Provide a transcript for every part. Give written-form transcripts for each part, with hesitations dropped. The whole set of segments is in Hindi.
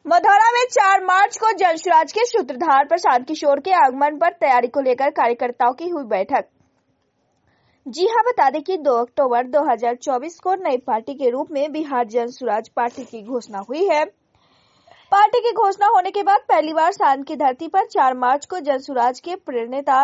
मधौरा में 4 मार्च को जनसुराज के सूत्रधार प्रशांत किशोर के आगमन पर तैयारी को लेकर कार्यकर्ताओं की हुई बैठक। जी हां, बता दें कि 2 अक्टूबर 2024 को नई पार्टी के रूप में बिहार जनसुराज पार्टी की घोषणा हुई है। पार्टी की घोषणा होने के बाद पहली बार सांड की धरती पर 4 मार्च को जनसुराज के प्रणेता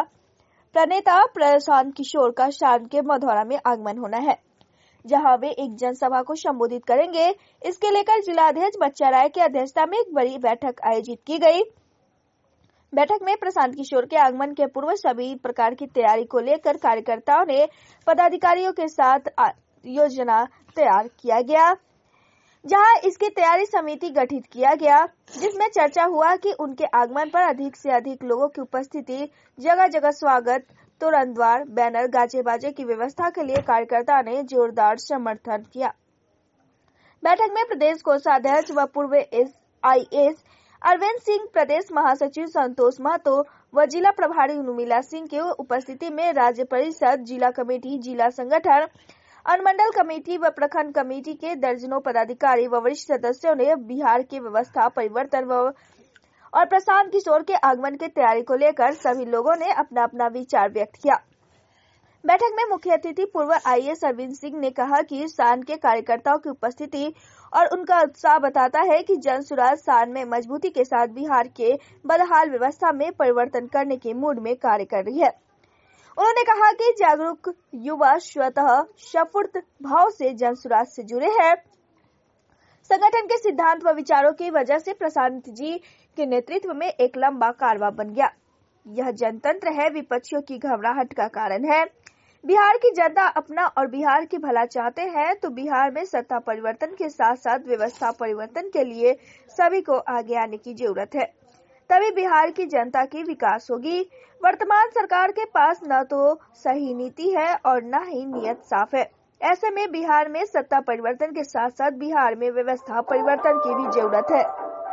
प्रशांत किशोर का सांड के मधौरा में आगमन होना है, जहां वे एक जनसभा को संबोधित करेंगे। इसके लेकर जिला अध्यक्ष बच्चा राय की अध्यक्षता में एक बड़ी बैठक आयोजित की गई। बैठक में प्रशांत किशोर के आगमन के पूर्व सभी प्रकार की तैयारी को लेकर कार्यकर्ताओं ने पदाधिकारियों के साथ योजना तैयार किया गया, जहां इसकी तैयारी समिति गठित किया गया, जिसमें चर्चा हुआ कि उनके आगमन पर अधिक से अधिक लोगों की उपस्थिति, जगह जगह स्वागत, तोरण द्वार, बैनर, गाजे बाजे की व्यवस्था के लिए कार्यकर्ता ने जोरदार समर्थन किया। बैठक में प्रदेश कोषाध्यक्ष व पूर्व SIS अरविंद सिंह, प्रदेश महासचिव संतोष महतो व जिला प्रभारी उर्मिला सिंह की उपस्थिति में राज्य परिषद, जिला कमेटी, जिला संगठन, अनुमंडल कमेटी व प्रखंड कमेटी के दर्जनों पदाधिकारी व वरिष्ठ सदस्यों ने बिहार की व्यवस्था परिवर्तन और प्रशांत किशोर के आगमन की तैयारी को लेकर सभी लोगों ने अपना अपना विचार व्यक्त किया। बैठक में मुख्य अतिथि पूर्व IAS अरविंद सिंह ने कहा कि सांड के कार्यकर्ताओं की उपस्थिति और उनका उत्साह बताता है कि जनसुराज सांड में मजबूती के साथ बिहार के बदहाल व्यवस्था में परिवर्तन करने के मूड में कार्य कर रही है। उन्होंने कहा कि जागरूक युवा स्वतः स्फूर्त भाव से जनसुराज से जुड़े हैं। संगठन के सिद्धांत व विचारों की वजह से प्रशांत जी के नेतृत्व में एक लंबा कारवां बन गया। यह जनतंत्र है, विपक्षियों की घबराहट का कारण है। बिहार की जनता अपना और बिहार की भला चाहते हैं, तो बिहार में सत्ता परिवर्तन के साथ साथ व्यवस्था परिवर्तन के लिए सभी को आगे आने की जरूरत है, तभी बिहार की जनता की विकास होगी। वर्तमान सरकार के पास न तो सही नीति है और न ही नियत साफ है। ऐसे में बिहार में सत्ता परिवर्तन के साथ साथ बिहार में व्यवस्था परिवर्तन की भी जरूरत है।